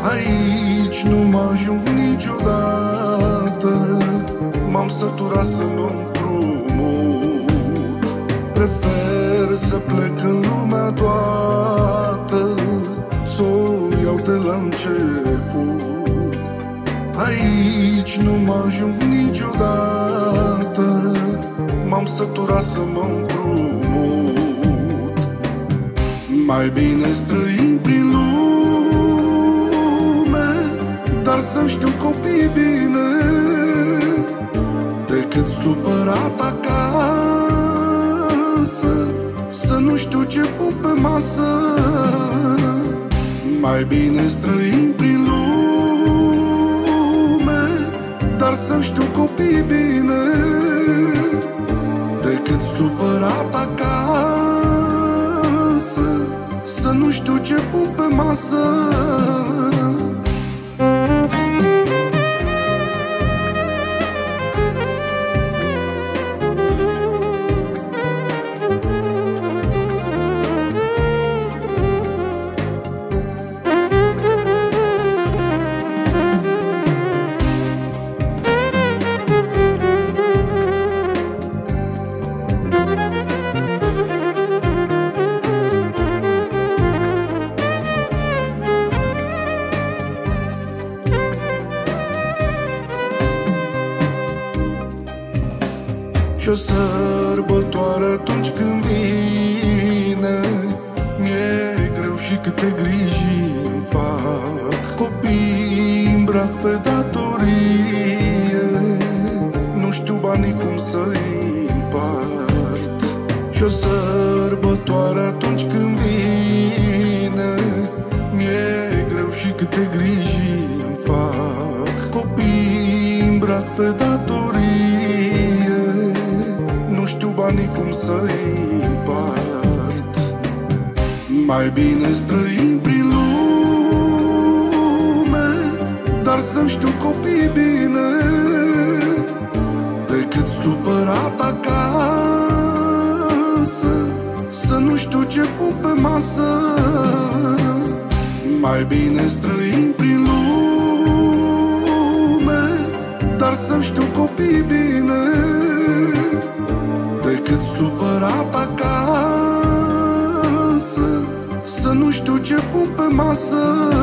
Aici nu mă ajung niciodată, m-am săturat să mă împrumut. Prefer să plec în lumea toată, s-o iau de la început. Aici nu mă ajung niciodată, m-am săturat să mă împrumut. Mai bine străin prin lume, dar să-mi știu copii bine, decât supărat acasă, să nu știu ce pun pe masă. Mai bine străin prin lume, dar să-mi știu copii bine, decât supărat acasă, să nu știu ce pun pe masă. Și-o sărbătoare atunci când vine, mi-e greu și câte griji îmi fac. Copii îmbrac pe datorie, nu știu banii cum să-i împart. Și-o sărbătoare atunci când vine, mi-e greu și câte griji îmi fac. Copii îmbrac pe datorie, nu știu banii cum să-i împart. Mai bine străin prin lume, dar să-mi știu copii bine, decât supărat acasă, să nu știu ce pun pe masă. Mai bine străin prin lume, dar să-mi știu copii bine, decât supărat acasă, să nu știu ce pun pe masă.